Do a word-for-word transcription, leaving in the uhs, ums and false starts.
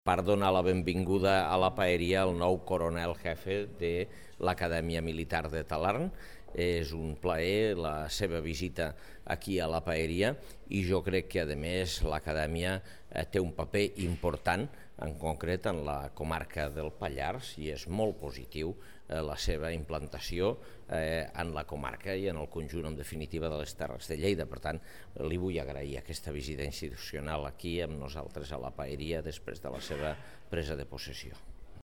Per donar la benvinguda a la Paeria al nou coronel jefe de l'Acadèmia Militar de Talarn. És un plaer la seva visita aquí a la Paeria i jo crec que, a més, l'Acadèmia té un paper important, en concret en la comarca del Pallars, i és molt positiu la seva implantació en la comarca i en el conjunt, en definitiva, de les Terres de Lleida. Per tant, li vull agrair aquesta visita institucional aquí amb nosaltres a la Paeria després de la seva presa de possessió.